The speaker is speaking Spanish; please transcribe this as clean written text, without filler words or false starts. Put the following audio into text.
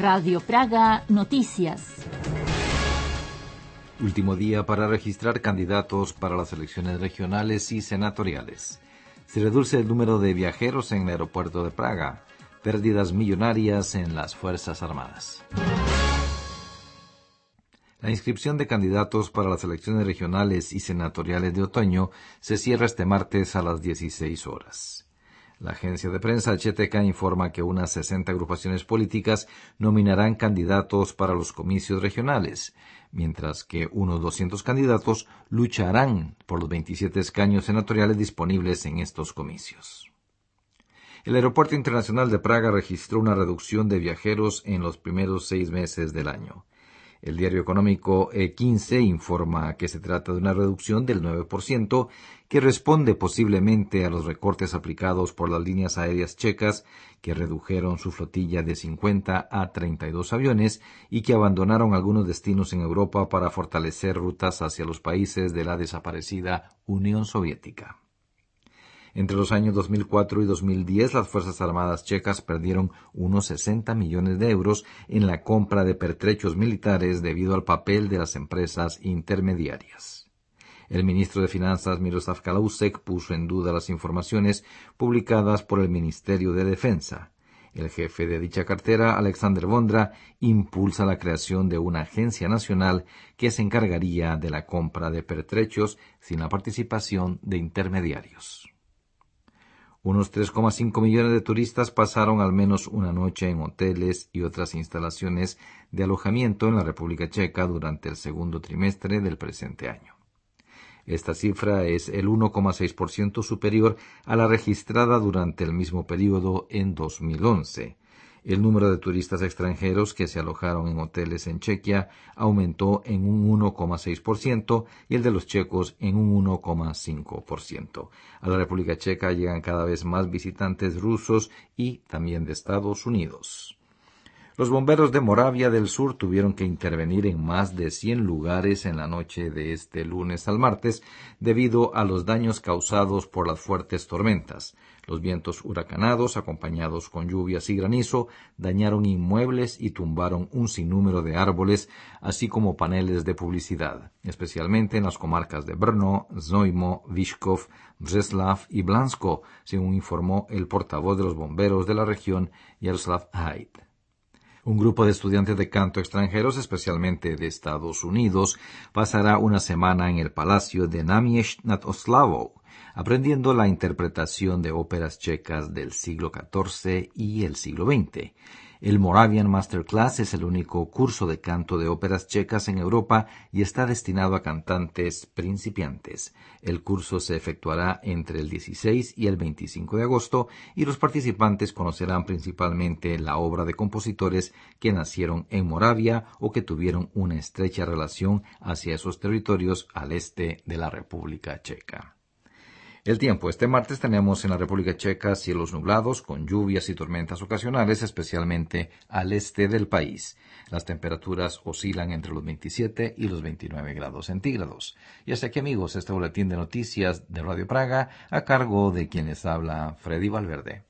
Radio Praga Noticias. Último día para registrar candidatos para las elecciones regionales y senatoriales. Se reduce el número de viajeros en el aeropuerto de Praga. Pérdidas millonarias en las Fuerzas Armadas. La inscripción de candidatos para las elecciones regionales y senatoriales de otoño se cierra este martes a las 16 horas. La agencia de prensa HTK informa que unas 60 agrupaciones políticas nominarán candidatos para los comicios regionales, mientras que unos 200 candidatos lucharán por los 27 escaños senatoriales disponibles en estos comicios. El Aeropuerto Internacional de Praga registró una reducción de viajeros en los primeros 6 meses del año. El diario económico E15 informa que se trata de una reducción del 9%, que responde posiblemente a los recortes aplicados por las líneas aéreas checas, que redujeron su flotilla de 50 a 32 aviones y que abandonaron algunos destinos en Europa para fortalecer rutas hacia los países de la desaparecida Unión Soviética. Entre los años 2004 y 2010, las Fuerzas Armadas checas perdieron unos 60 millones de euros en la compra de pertrechos militares debido al papel de las empresas intermediarias. El ministro de Finanzas Miroslav Kalousek puso en duda las informaciones publicadas por el Ministerio de Defensa. El jefe de dicha cartera, Alexander Vondra, impulsa la creación de una agencia nacional que se encargaría de la compra de pertrechos sin la participación de intermediarios. Unos 3,5 millones de turistas pasaron al menos una noche en hoteles y otras instalaciones de alojamiento en la República Checa durante el segundo trimestre del presente año. Esta cifra es el 1,6% superior a la registrada durante el mismo periodo en 2011. El número de turistas extranjeros que se alojaron en hoteles en Chequia aumentó en un 1,6% y el de los checos en un 1,5%. A la República Checa llegan cada vez más visitantes rusos y también de Estados Unidos. Los bomberos de Moravia del Sur tuvieron que intervenir en más de 100 lugares en la noche de este lunes al martes debido a los daños causados por las fuertes tormentas. Los vientos huracanados, acompañados con lluvias y granizo, dañaron inmuebles y tumbaron un sinnúmero de árboles, así como paneles de publicidad, especialmente en las comarcas de Brno, Znojmo, Vyškov, Břeclav y Blansko, según informó el portavoz de los bomberos de la región, Jaroslav Haid. Un grupo de estudiantes de canto extranjeros, especialmente de Estados Unidos, pasará una semana en el Palacio de Náměšť nad Oslavou, aprendiendo la interpretación de óperas checas del siglo XIV y el siglo XX. El Moravian Masterclass es el único curso de canto de óperas checas en Europa y está destinado a cantantes principiantes. El curso se efectuará entre el 16 y el 25 de agosto y los participantes conocerán principalmente la obra de compositores que nacieron en Moravia o que tuvieron una estrecha relación hacia esos territorios al este de la República Checa. El tiempo. Este martes tenemos en la República Checa cielos nublados con lluvias y tormentas ocasionales, especialmente al este del país. Las temperaturas oscilan entre los 27 y los 29 grados centígrados. Y hasta aquí, amigos, este boletín de noticias de Radio Praga a cargo de quien les habla, Freddy Valverde.